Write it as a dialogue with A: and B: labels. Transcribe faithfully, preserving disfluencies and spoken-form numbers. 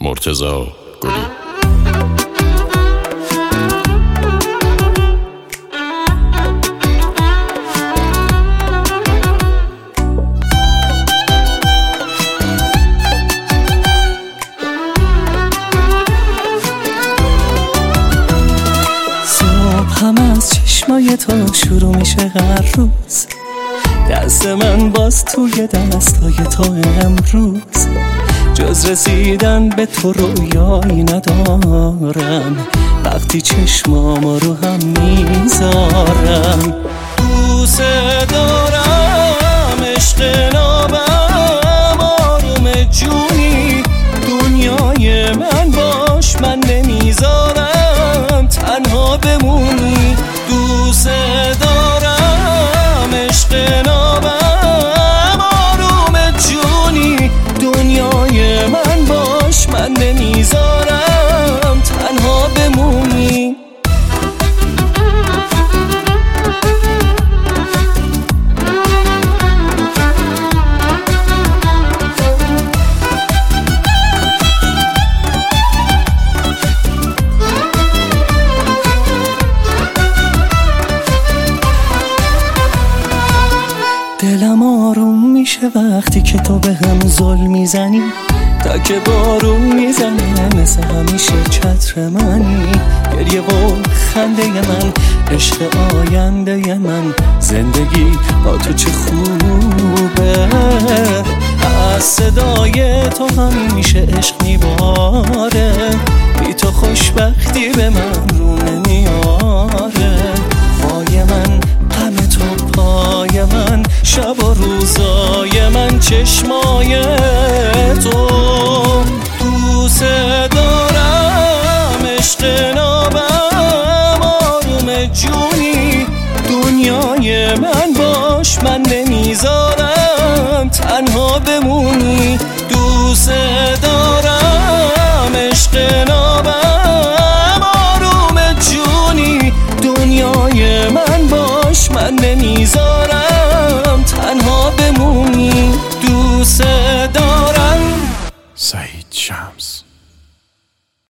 A: مرتضی گلی.
B: هم از چشمای تو شروع میشه هر روز، دست من باز توی دستای تو امروز، جز رسیدن به تو رویایی ندارم، وقتی چشمام رو هم میذارم. دوست دارم عشق نابم آروم جونی، دنیای من باش من نمیذارم تنها بمونی. دوست دارم عشق نابم آروم جونی، دنیای من باش من نمیذارم تنها بمونی. دلم آروم میشه وقتی که تو به هم ظلم میزنی، تا که بارون میزنه مثل همیشه چتر منی. گریه و خنده من عشق آینده من، زندگی با تو چه خوبه. از صدای تو همیشه عشق میباره، بی تو خوشبختی به من رو نمیاره. وای من همه تو پای من، شب و روزای من چشمای تو. دوست دارم عشق نابم آروم جونی، دنیای من باش من نمیذارم تنها بمونی.